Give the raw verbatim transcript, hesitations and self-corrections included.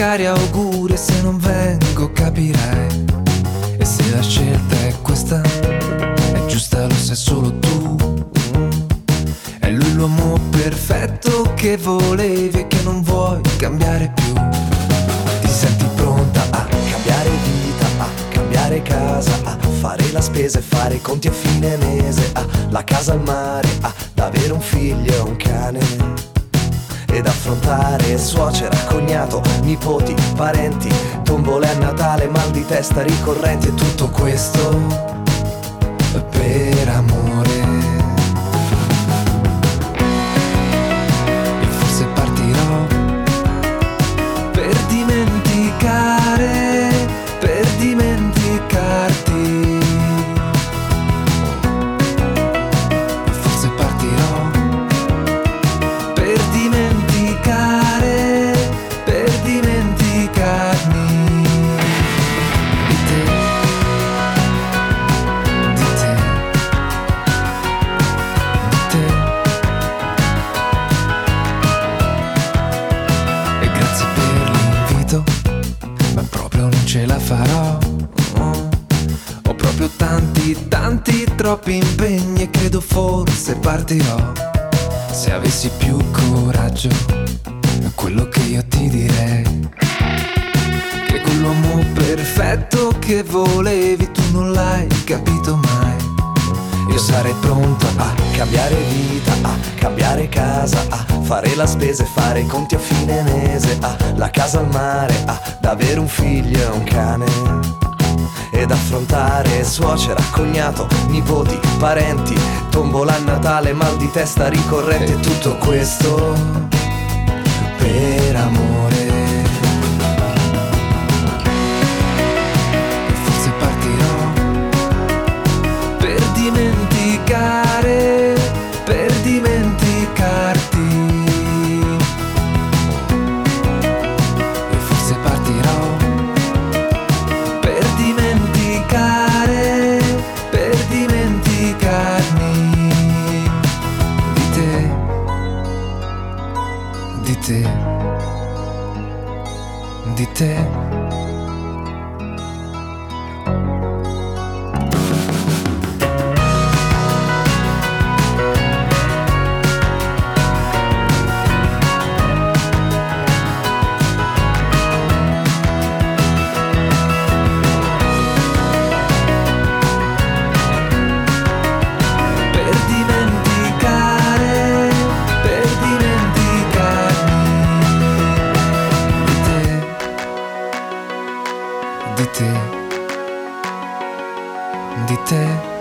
cari auguri, e se non vengo capirai. E se la scelta è questa, è giusta, lo sai solo tu. È lui l'uomo perfetto che volevi e che non vuoi cambiare più. Ti senti pronta a cambiare vita, a cambiare casa, a fare la spesa e fare i conti a fine mese, a la casa al mare, ad avere un figlio e un cane, ed affrontare suocera, cognato, nipoti, parenti, tombole a Natale, mal di testa ricorrenti, e tutto questo per amore. E forse partirò per dimenticare, per dimenticarti. E forse partirò per dimenticare, per dimenticarmi di te, di te, di te. E grazie per l'invito, ma proprio non ce la farò. Ho proprio tanti, tanti, troppi impegni e credo forse partirò. Se avessi più coraggio, è quello che io ti direi, che quell'uomo perfetto che volevi tu non l'hai capito mai. Io sarei pronto a cambiare vita, a cambiare casa, a fare la spesa e fare i conti a fine mese, a la casa al mare, ad avere un figlio e un cane, ed affrontare suocera, cognato, nipoti, parenti, tombola a Natale, mal di testa ricorrente, e tutto questo per amore. E forse partirò per dimenticare, per dimenticarti. E forse partirò per dimenticare, per dimenticarmi di te, di te, di te. Di te, di te.